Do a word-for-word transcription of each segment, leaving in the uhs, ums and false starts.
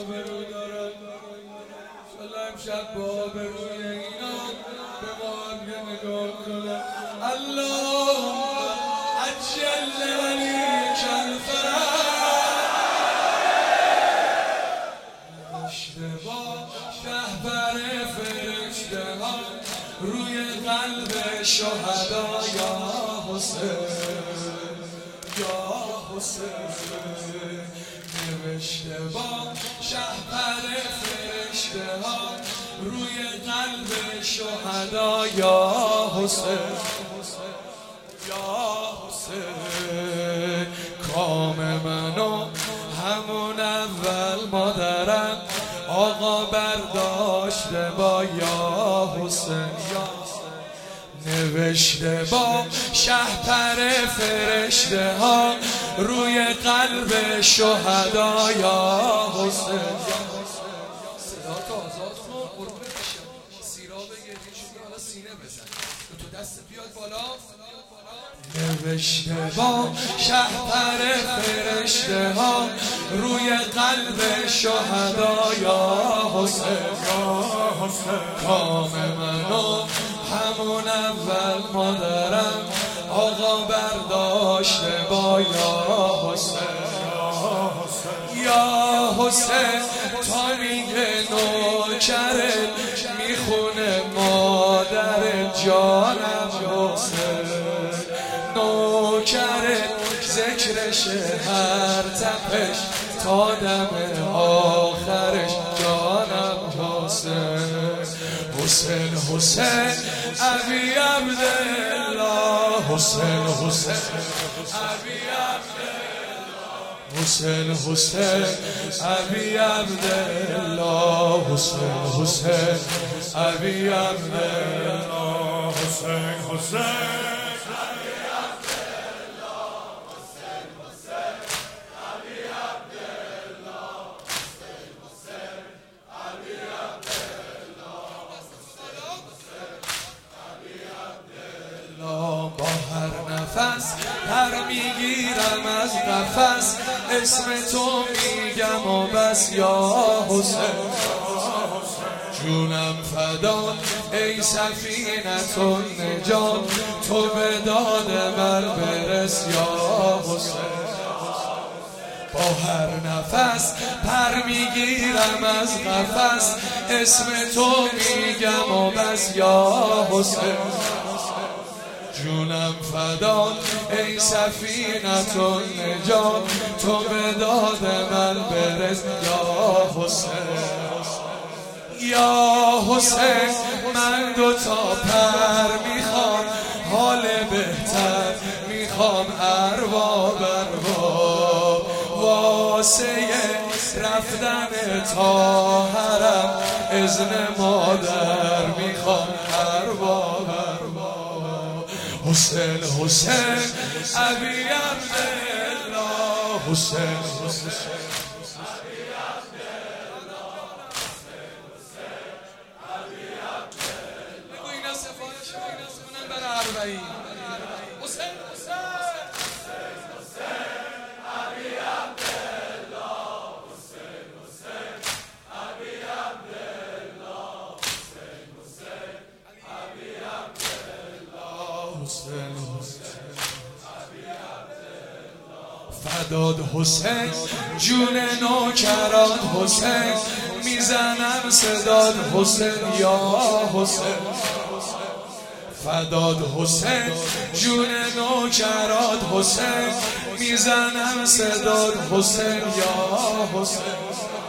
آبرو دارن انشالله امشب با آبروی اینا به ما هم یه نگاه کنن. اللهم عجل ولیک الفرج اشتباه رهبر فرشته ها روی قلب شهدا یا حسین یا حسین نوشته با شهپر فرشته ها روی قلب شهدا یا حسین یا حسین کام منو همون اول مادرم آقا برداشته با یا حسین نوشته با شهپر فرشته ها روی قلب شهدا یا حسین. صدا تو آزاد کن قربون بشم سیرا بگیر چونی حالا سینه بزن تو دست بیاد بالا. نوشته با شهپر فرشته ها روی قلب شهدا یا حسین یا حسین کام منو همون اول مادرم آقا برداشته با یا حسین یا حسین تا میگه نوکره میخونه مادر جانم حسین نوکره ذکرش هر تپش تا دم آخرش جانم حسین حسین حسین ابی عبدالله حسین حسین ابی عبدالله حسین حسین ابی عبدالله حسین حسین ابی عبدالله حسین حسین با هر نفس پر میگیرم از قفس اسم تو میگم و بس یا حسین جونم فدا ای سفینت و نجات تو به داد من برس یا حسین با هر نفس پر میگیرم از قفس اسم تو میگم و بس یا حسین جونم فدا ای سفینت و نجات تو به داد من برس یا حسین یا حسین من دو تا پر میخوام حال بهتر میخوام ارباب ارباب واسه رفتن تا حرم اذن مادر میخوام ارباب ارباب حسین حسین ابی عبدالله حسین حسین حسین حسین ابی عبدالله حسین حسین ابی عبدالله حسین حسین ابی عبدالله حسین حسین ابی عبدالله فداد حسین جون نوکرات حسین میزنم صداد حسین یا حسین فداد حسین جون نوکرات حسین میزنم صداد حسین یا حسین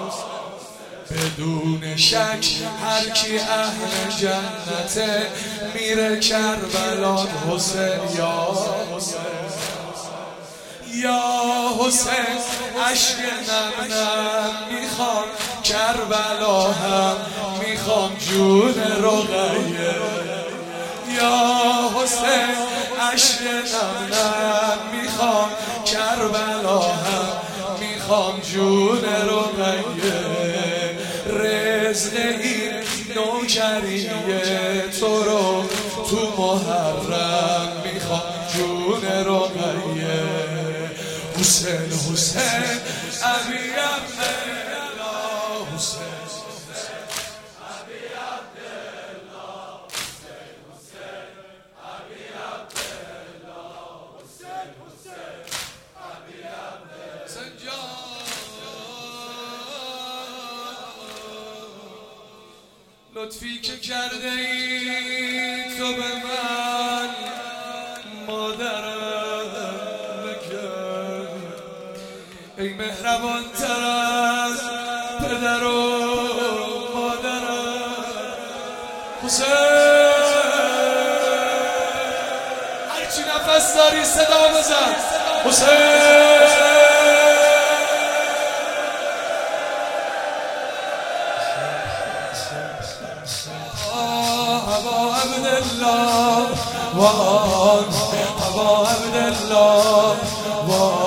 بدون شک هر کی اهل جنته میره کربلات حسین یا حسین یا حسین عشق نم نم میخوام کربلا هم میخوام جون رقیه یا حسین عشق نم نم میخوام کربلا هم میخوام جون رقیه رزق این نوکریه تو رو تو محرم میخوام جون رقیه حسین حسین ابی عبدالله حسین لطفی که کرده ای تو به من مادرم بکرد ای مهربان تر از پدر و مادرم حسین هرچی نفس داری صدا بزن حسین ابا عبدالله وان ابا عبدالله وان